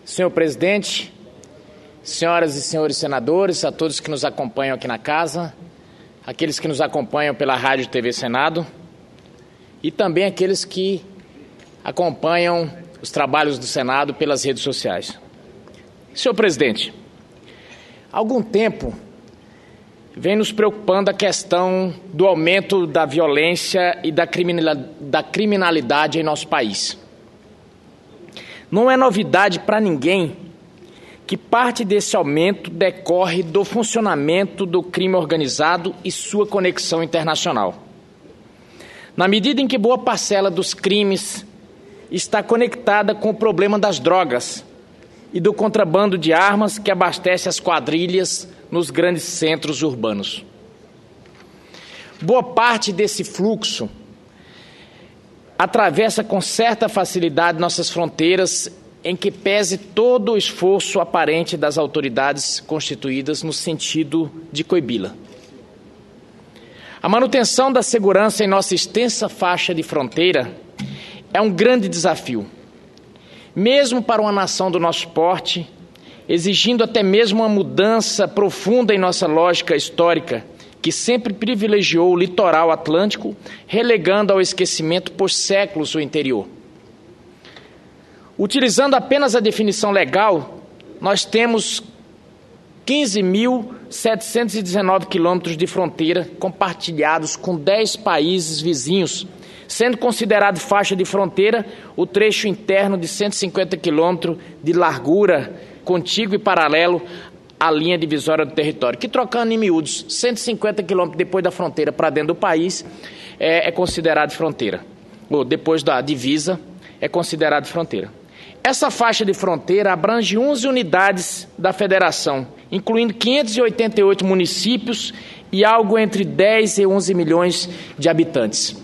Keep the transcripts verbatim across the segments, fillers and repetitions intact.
Senhor presidente, senhoras e senhores senadores, a todos que nos acompanham aqui na casa, aqueles que nos acompanham pela Rádio e T V Senado e também aqueles que acompanham os trabalhos do Senado pelas redes sociais. Senhor presidente, há algum tempo vem nos preocupando a questão do aumento da violência e da criminalidade em nosso país. Não é novidade para ninguém que parte desse aumento decorre do funcionamento do crime organizado e sua conexão internacional. Na medida em que boa parcela dos crimes está conectada com o problema das drogas e do contrabando de armas que abastece as quadrilhas nos grandes centros urbanos. Boa parte desse fluxo atravessa com certa facilidade nossas fronteiras, em que pese todo o esforço aparente das autoridades constituídas no sentido de coibi-la. A manutenção da segurança em nossa extensa faixa de fronteira é um grande desafio, mesmo para uma nação do nosso porte, exigindo até mesmo uma mudança profunda em nossa lógica histórica, que sempre privilegiou o litoral atlântico, relegando ao esquecimento por séculos o interior. Utilizando apenas a definição legal, nós temos quinze mil setecentos e dezenove quilômetros de fronteira compartilhados com dez países vizinhos, sendo considerado faixa de fronteira o trecho interno de cento e cinquenta quilômetros de largura, contíguo e paralelo à linha divisória do território, que, trocando em miúdos, cento e cinquenta quilômetros depois da fronteira para dentro do país, é, é considerado fronteira, ou depois da divisa, é considerado fronteira. Essa faixa de fronteira abrange onze unidades da federação, incluindo quinhentos e oitenta e oito municípios e algo entre dez e onze milhões de habitantes.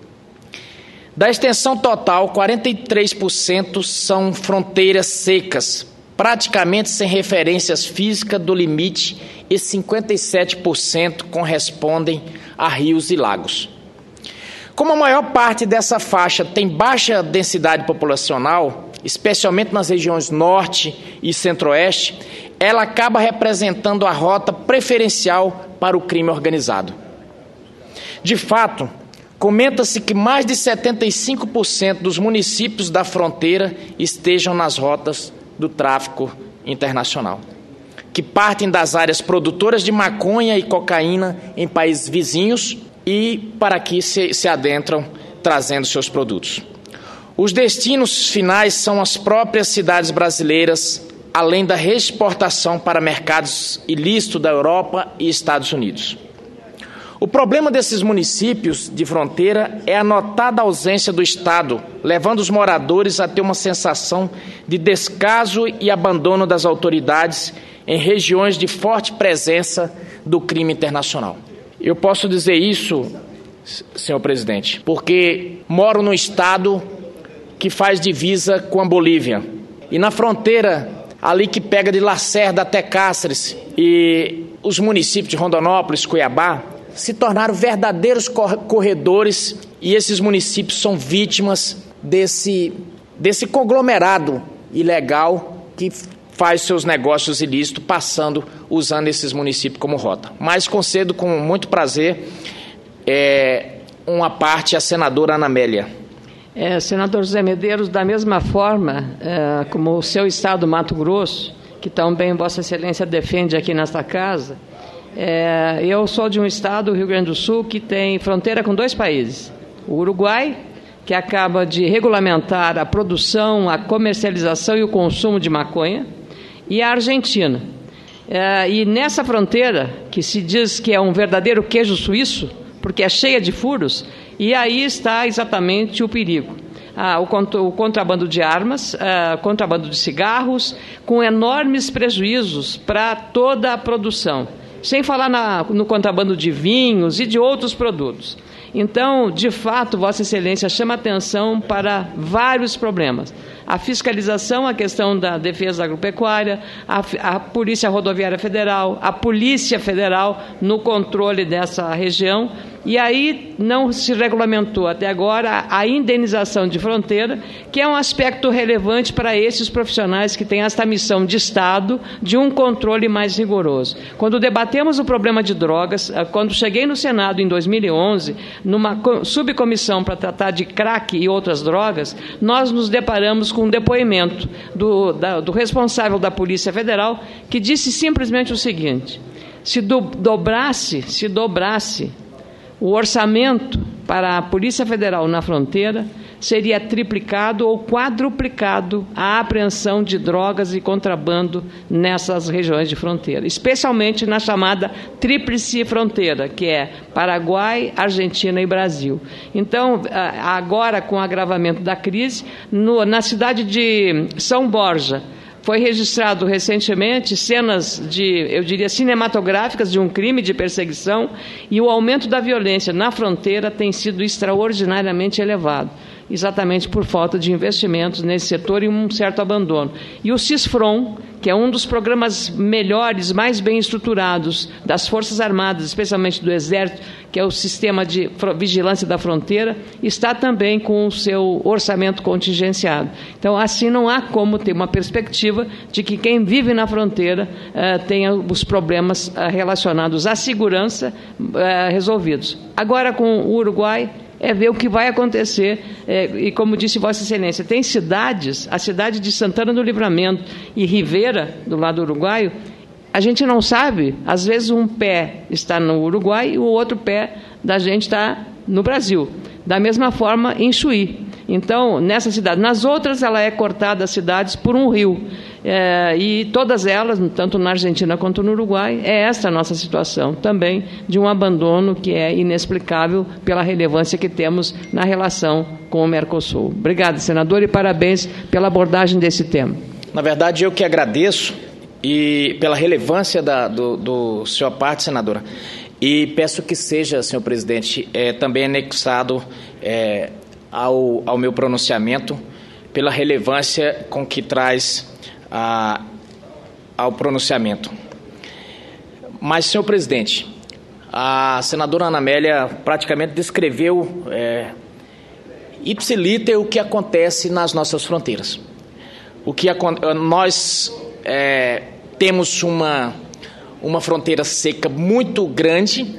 Da extensão total, quarenta e três por cento são fronteiras secas, praticamente sem referências físicas do limite, e cinquenta e sete por cento correspondem a rios e lagos. Como a maior parte dessa faixa tem baixa densidade populacional, especialmente nas regiões norte e centro-oeste, ela acaba representando a rota preferencial para o crime organizado. De fato, comenta-se que mais de setenta e cinco por cento dos municípios da fronteira estejam nas rotas do tráfico internacional, que partem das áreas produtoras de maconha e cocaína em países vizinhos e para aqui se, se adentram trazendo seus produtos. Os destinos finais são as próprias cidades brasileiras, além da reexportação para mercados ilícitos da Europa e Estados Unidos. O problema desses municípios de fronteira é a notada ausência do Estado, levando os moradores a ter uma sensação de descaso e abandono das autoridades em regiões de forte presença do crime internacional. Eu posso dizer isso, senhor presidente, porque moro no estado que faz divisa com a Bolívia. E na fronteira, ali que pega de Lacerda até Cáceres e os municípios de Rondonópolis, Cuiabá, se tornaram verdadeiros corredores, e esses municípios são vítimas desse, desse conglomerado ilegal que faz seus negócios ilícitos, passando, usando esses municípios como rota. Mas concedo com muito prazer é, uma parte à senadora Ana Amélia. É, senador José Medeiros, da mesma forma é, como o seu estado, Mato Grosso, que também Vossa Excelência defende aqui nesta casa, é, eu sou de um estado, o Rio Grande do Sul, que tem fronteira com dois países. O Uruguai, que acaba de regulamentar a produção, a comercialização e o consumo de maconha, e a Argentina. É, e nessa fronteira, que se diz que é um verdadeiro queijo suíço, porque é cheia de furos, e aí está exatamente o perigo. Ah, o, contra, o contrabando de armas, ah, contrabando de cigarros, com enormes prejuízos para toda a produção, sem falar na, no contrabando de vinhos e de outros produtos. Então, de fato, Vossa Excelência chama atenção para vários problemas. A fiscalização, a questão da defesa agropecuária, a, a Polícia Rodoviária Federal, a Polícia Federal no controle dessa região, E aí não se regulamentou até agora a indenização de fronteira, que é um aspecto relevante para esses profissionais que têm esta missão de Estado de um controle mais rigoroso. Quando debatemos o problema de drogas, quando cheguei no Senado em dois mil e onze, numa subcomissão para tratar de crack e outras drogas, nós nos deparamos com um depoimento do, da, do responsável da Polícia Federal, que disse simplesmente o seguinte: se do, dobrasse, se dobrasse o orçamento para a Polícia Federal na fronteira, seria triplicado ou quadruplicado a apreensão de drogas e contrabando nessas regiões de fronteira, especialmente na chamada tríplice fronteira, que é Paraguai, Argentina e Brasil. Então, agora, com o agravamento da crise, no, na cidade de São Borja, foi registrado recentemente cenas de, eu diria, cinematográficas de um crime de perseguição, e o aumento da violência na fronteira tem sido extraordinariamente elevado, exatamente por falta de investimentos nesse setor e um certo abandono. E o CISFRON, que é um dos programas melhores, mais bem estruturados das Forças Armadas, especialmente do Exército, que é o sistema de vigilância da fronteira, está também com o seu orçamento contingenciado. Então, assim, não há como ter uma perspectiva de que quem vive na fronteira uh, tenha os problemas uh, relacionados à segurança uh, resolvidos. Agora, com o Uruguai, é ver o que vai acontecer, é, e como disse Vossa Excelência, tem cidades, a cidade de Santana do Livramento e Rivera, do lado uruguaio, a gente não sabe, às vezes um pé está no Uruguai e o outro pé da gente está no Brasil. Da mesma forma em Chuí. Então, nessa cidade, nas outras ela é cortada as cidades por um rio. É, e todas elas, tanto na Argentina quanto no Uruguai, é esta a nossa situação também, de um abandono que é inexplicável pela relevância que temos na relação com o Mercosul. Obrigado, senador, e parabéns pela abordagem desse tema. Na verdade, eu que agradeço e pela relevância da, do, do sua parte, senadora, e peço que seja, senhor presidente, é, também anexado é, ao, ao meu pronunciamento, pela relevância com que traz a, ao pronunciamento. Mas, senhor presidente, a senadora Ana Amélia praticamente descreveu é, ipsiliter o que acontece nas nossas fronteiras. O que nós é, temos uma, uma fronteira seca muito grande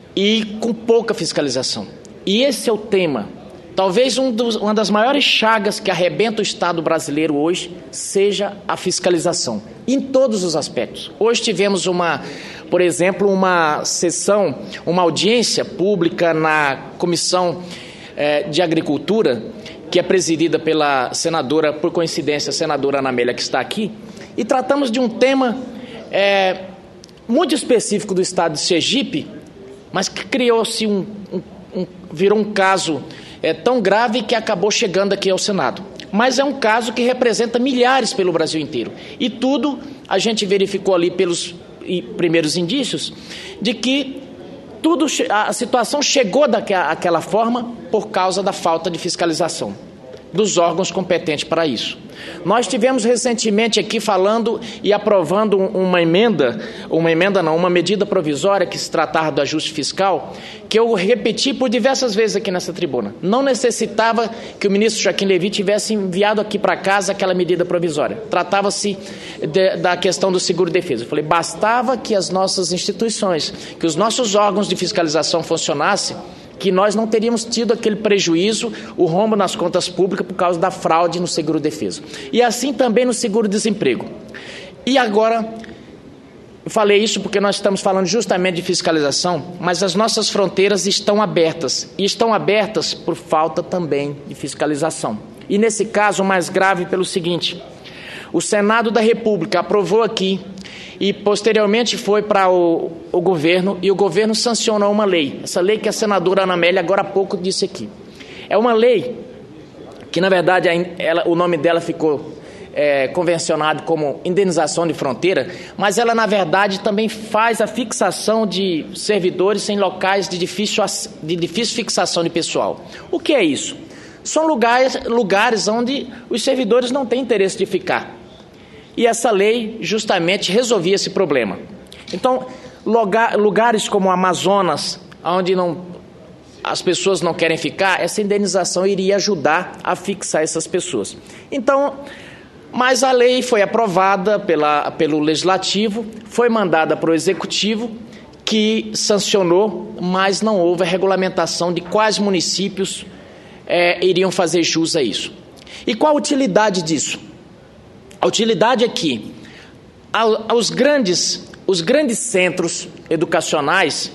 e com pouca fiscalização. E esse é o tema. Talvez um dos, uma das maiores chagas que arrebenta o Estado brasileiro hoje seja a fiscalização, em todos os aspectos. Hoje tivemos, uma, por exemplo, uma sessão, uma audiência pública na Comissão eh, de Agricultura, que é presidida pela senadora, por coincidência, a senadora Ana Amélia, que está aqui, e tratamos de um tema eh, muito específico do Estado de Sergipe, mas que criou-se um, um, um, virou um caso é tão grave que acabou chegando aqui ao Senado. Mas é um caso que representa milhares pelo Brasil inteiro. E tudo a gente verificou ali pelos primeiros indícios de que tudo, a situação chegou daquela forma por causa da falta de fiscalização dos órgãos competentes para isso. Nós tivemos recentemente aqui falando e aprovando uma emenda, uma emenda não, uma medida provisória que se tratava do ajuste fiscal, que eu repeti por diversas vezes aqui nessa tribuna. Não necessitava que o ministro Joaquim Levy tivesse enviado aqui para casa aquela medida provisória. Tratava-se de, da questão do seguro-defesa. Eu falei, bastava que as nossas instituições, que os nossos órgãos de fiscalização funcionassem, que nós não teríamos tido aquele prejuízo, o rombo nas contas públicas por causa da fraude no seguro-defesa. E assim também no seguro-desemprego. E agora, eu falei isso porque nós estamos falando justamente de fiscalização, mas as nossas fronteiras estão abertas, e estão abertas por falta também de fiscalização. E nesse caso, o mais grave pelo seguinte, o Senado da República aprovou aqui, e posteriormente foi para o, o governo, e o governo sancionou uma lei, essa lei que a senadora Ana Amélia agora há pouco disse aqui. É uma lei que, na verdade, ela, o nome dela ficou é, convencionado como indenização de fronteira, mas ela, na verdade, também faz a fixação de servidores em locais de difícil, de difícil fixação de pessoal. O que é isso? São lugares, lugares onde os servidores não têm interesse de ficar. E essa lei justamente resolvia esse problema. Então, lugar, lugares como o Amazonas, onde não, as pessoas não querem ficar, essa indenização iria ajudar a fixar essas pessoas. Então, mas a lei foi aprovada pela, pelo Legislativo, foi mandada para o Executivo, que sancionou, mas não houve a regulamentação de quais municípios é, iriam fazer jus a isso. E qual a utilidade disso? A utilidade é que aos grandes, os grandes centros educacionais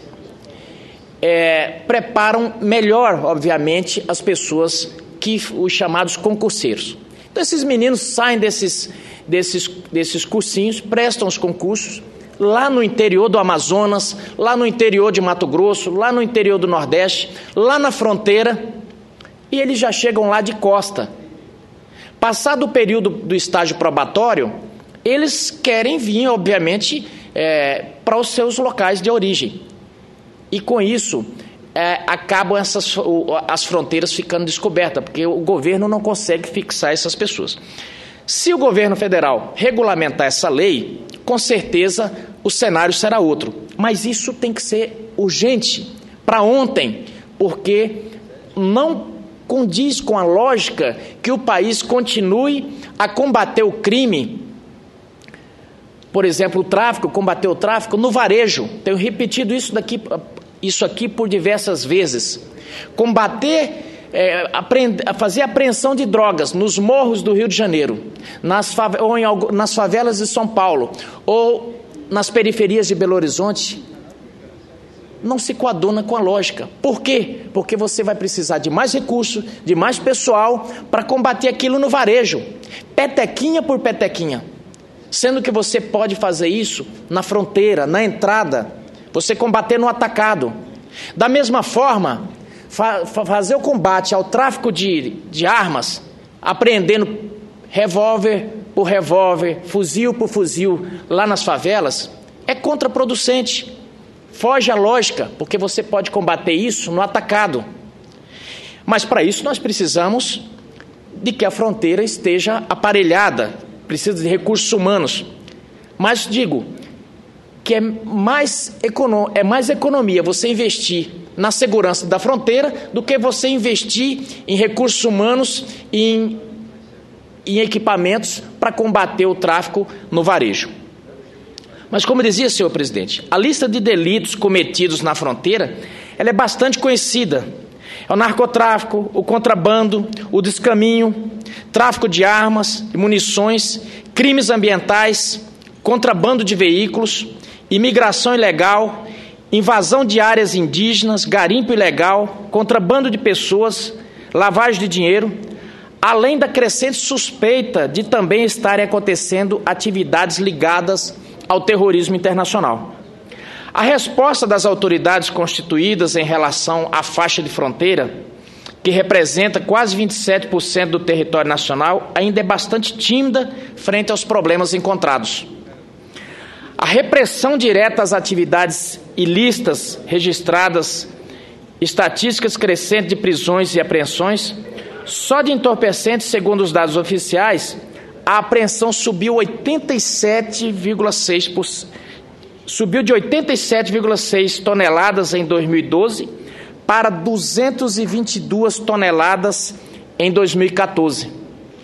é, preparam melhor, obviamente, as pessoas, que os chamados concurseiros. Então, esses meninos saem desses, desses, desses cursinhos, prestam os concursos, lá no interior do Amazonas, lá no interior de Mato Grosso, lá no interior do Nordeste, lá na fronteira, e eles já chegam lá de costa. Passado o período do estágio probatório, eles querem vir, obviamente, é, para os seus locais de origem. E com isso, é, acabam essas, as fronteiras ficando descobertas, porque o governo não consegue fixar essas pessoas. Se o governo federal regulamentar essa lei, com certeza o cenário será outro. Mas isso tem que ser urgente, para ontem, porque não condiz com a lógica que o país continue a combater o crime, por exemplo, o tráfico, combater o tráfico no varejo. Tenho repetido isso, daqui, isso aqui por diversas vezes. Combater, é, aprend, fazer apreensão de drogas nos morros do Rio de Janeiro, nas, ou em, nas favelas de São Paulo, ou nas periferias de Belo Horizonte, não se coaduna com a lógica. Por quê? Porque você vai precisar de mais recursos, de mais pessoal para combater aquilo no varejo, petequinha por petequinha. Sendo que você pode fazer isso na fronteira, na entrada, você combater no atacado. Da mesma forma, fa fazer o combate ao tráfico de, de armas, apreendendo revólver por revólver, fuzil por fuzil, lá nas favelas, é contraproducente. Foge à lógica, porque você pode combater isso no atacado. Mas para isso nós precisamos de que a fronteira esteja aparelhada, precisa de recursos humanos. Mas digo que é mais, econo é mais economia você investir na segurança da fronteira do que você investir em recursos humanos e em, em equipamentos para combater o tráfico no varejo. Mas, como dizia, senhor presidente, a lista de delitos cometidos na fronteira, ela é bastante conhecida. É o narcotráfico, o contrabando, o descaminho, tráfico de armas e munições, crimes ambientais, contrabando de veículos, imigração ilegal, invasão de áreas indígenas, garimpo ilegal, contrabando de pessoas, lavagem de dinheiro, além da crescente suspeita de também estarem acontecendo atividades ligadas ao terrorismo internacional. A resposta das autoridades constituídas em relação à faixa de fronteira, que representa quase vinte e sete por cento do território nacional, ainda é bastante tímida frente aos problemas encontrados. A repressão direta às atividades ilícitas registradas, estatísticas crescentes de prisões e apreensões, só de entorpecentes, segundo os dados oficiais, a apreensão subiu oitenta e sete vírgula seis por cento, subiu de oitenta e sete vírgula seis toneladas em dois mil e doze para duzentas e vinte e duas toneladas em dois mil e quatorze,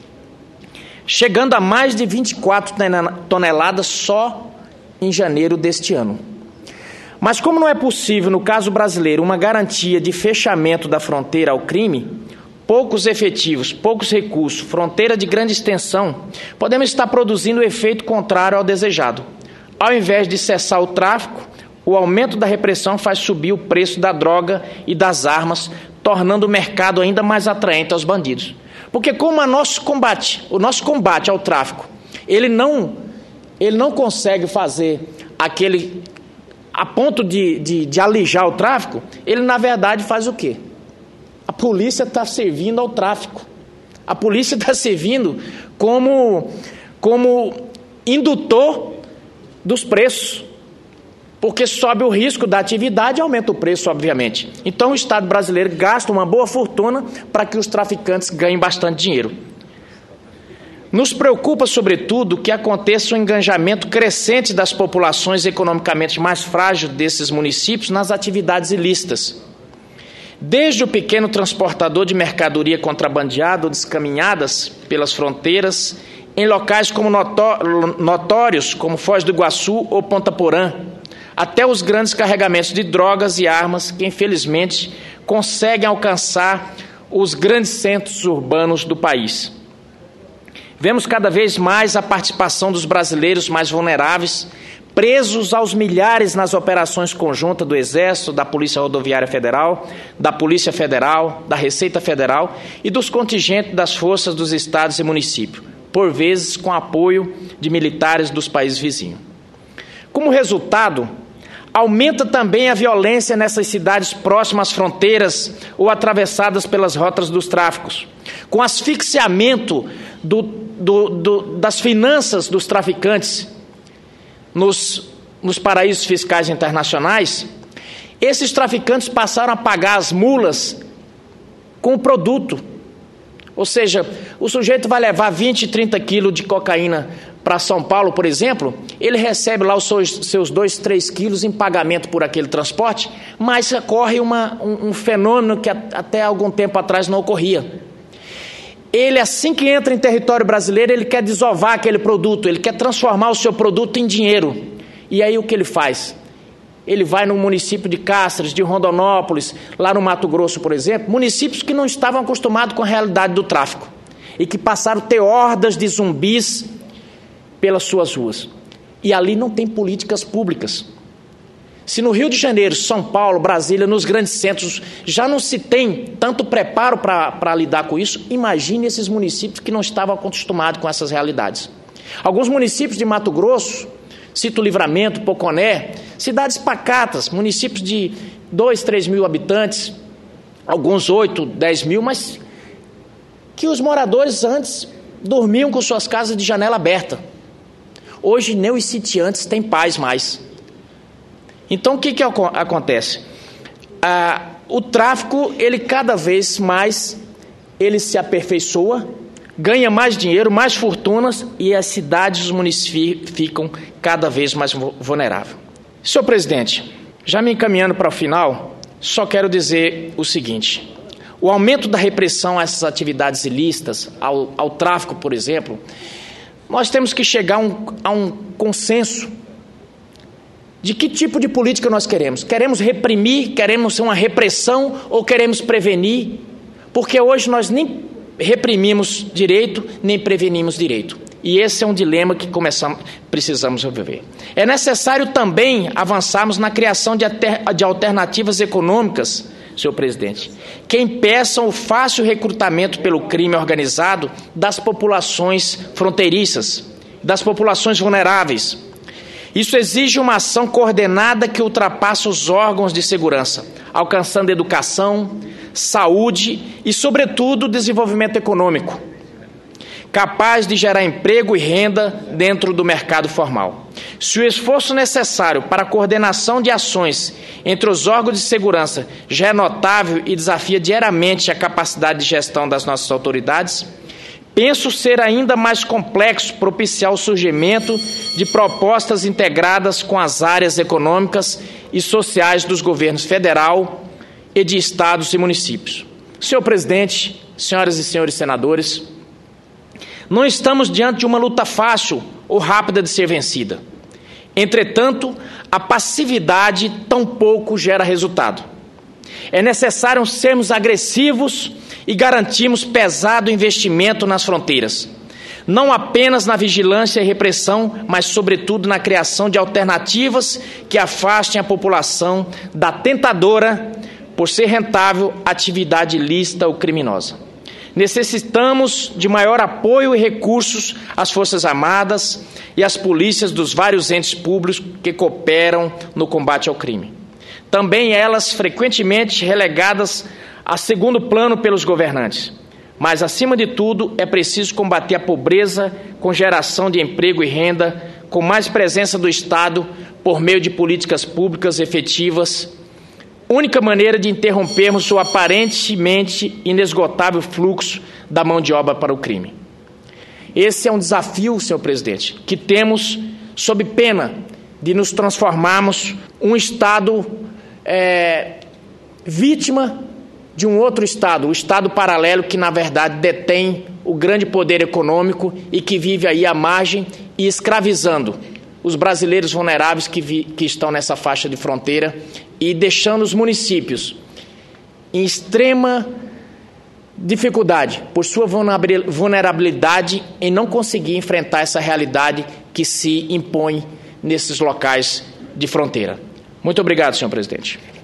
chegando a mais de vinte e quatro toneladas só em janeiro deste ano. Mas como não é possível, no caso brasileiro, uma garantia de fechamento da fronteira ao crime, poucos efetivos, poucos recursos, fronteira de grande extensão, podemos estar produzindo o efeito contrário ao desejado. Ao invés de cessar o tráfico, o aumento da repressão faz subir o preço da droga e das armas, tornando o mercado ainda mais atraente aos bandidos. Porque como a nosso combate, o nosso combate ao tráfico, ele não, ele não consegue fazer aquele, a ponto de, de, de alijar o tráfico, ele na verdade faz o quê? A polícia está servindo ao tráfico. A polícia está servindo como, como indutor dos preços, porque sobe o risco da atividade e aumenta o preço, obviamente. Então o Estado brasileiro gasta uma boa fortuna para que os traficantes ganhem bastante dinheiro. Nos preocupa, sobretudo, que aconteça um engajamento crescente das populações economicamente mais frágeis desses municípios nas atividades ilícitas. desde o pequeno transportador de mercadoria contrabandeada ou descaminhadas pelas fronteiras, em locais como notórios, como Foz do Iguaçu ou Ponta Porã, até os grandes carregamentos de drogas e armas que, infelizmente, conseguem alcançar os grandes centros urbanos do país. Vemos cada vez mais a participação dos brasileiros mais vulneráveis, presos aos milhares nas operações conjuntas do Exército, da Polícia Rodoviária Federal, da Polícia Federal, da Receita Federal e dos contingentes das forças dos estados e municípios, por vezes com apoio de militares dos países vizinhos. Como resultado, aumenta também a violência nessas cidades próximas às fronteiras ou atravessadas pelas rotas dos tráficos, com asfixiamento do, do, do, das finanças dos traficantes nos, nos paraísos fiscais internacionais. Esses traficantes passaram a pagar as mulas com o produto. Ou seja, o sujeito vai levar vinte, trinta quilos de cocaína para São Paulo, por exemplo, ele recebe lá os seus, seus dois, três quilos em pagamento por aquele transporte, mas ocorre uma, um, um fenômeno que a, até algum tempo atrás não ocorria. Ele, assim que entra em território brasileiro, ele quer desovar aquele produto, ele quer transformar o seu produto em dinheiro. E aí o que ele faz? Ele vai no município de Cáceres, de Rondonópolis, lá no Mato Grosso, por exemplo, municípios que não estavam acostumados com a realidade do tráfico e que passaram a ter hordas de zumbis pelas suas ruas. E ali não tem políticas públicas. Se no Rio de Janeiro, São Paulo, Brasília, nos grandes centros, já não se tem tanto preparo para lidar com isso, imagine esses municípios que não estavam acostumados com essas realidades. Alguns municípios de Mato Grosso, cito Livramento, Poconé, cidades pacatas, municípios de dois, três mil habitantes, alguns oito, dez mil, mas que os moradores antes dormiam com suas casas de janela aberta. Hoje nem os sitiantes têm paz mais. Então o que, que acontece? Ah, o tráfico, ele cada vez mais ele se aperfeiçoa, ganha mais dinheiro, mais fortunas, e as cidades, os municípios ficam cada vez mais vulneráveis. Senhor presidente, já me encaminhando para o final, só quero dizer o seguinte: o aumento da repressão a essas atividades ilícitas, ao, ao tráfico, por exemplo, nós temos que chegar a um, a um consenso de que tipo de política nós queremos. Queremos reprimir, queremos uma repressão ou queremos prevenir? Porque hoje nós nem reprimimos direito, nem prevenimos direito. E esse é um dilema que começamos, precisamos resolver. É necessário também avançarmos na criação de, de alternativas econômicas, senhor presidente, que impeçam o fácil recrutamento pelo crime organizado das populações fronteiriças, das populações vulneráveis. Isso exige uma ação coordenada que ultrapasse os órgãos de segurança, alcançando educação, saúde e, sobretudo, desenvolvimento econômico, capaz de gerar emprego e renda dentro do mercado formal. Se o esforço necessário para a coordenação de ações entre os órgãos de segurança já é notável e desafia diariamente a capacidade de gestão das nossas autoridades, penso ser ainda mais complexo propiciar o surgimento de propostas integradas com as áreas econômicas e sociais dos governos federal e de estados e municípios. Senhor presidente, senhoras e senhores senadores, não estamos diante de uma luta fácil ou rápida de ser vencida. Entretanto, a passividade tampouco gera resultado. É necessário sermos agressivos e garantirmos pesado investimento nas fronteiras, não apenas na vigilância e repressão, mas sobretudo na criação de alternativas que afastem a população da tentadora, por ser rentável, atividade ilícita ou criminosa. Necessitamos de maior apoio e recursos às Forças Armadas e às polícias dos vários entes públicos que cooperam no combate ao crime. Também elas frequentemente relegadas a segundo plano pelos governantes. Mas, acima de tudo, é preciso combater a pobreza com geração de emprego e renda, com mais presença do Estado por meio de políticas públicas efetivas, única maneira de interrompermos o aparentemente inesgotável fluxo da mão de obra para o crime. Esse é um desafio, senhor presidente, que temos sob pena de nos transformarmos um Estado é, vítima de um outro Estado, o Estado paralelo que, na verdade, detém o grande poder econômico e que vive aí à margem e escravizando os brasileiros vulneráveis que, vi, que estão nessa faixa de fronteira e deixando os municípios em extrema dificuldade por sua vulnerabilidade em não conseguir enfrentar essa realidade que se impõe nesses locais de fronteira. Muito obrigado, senhor presidente.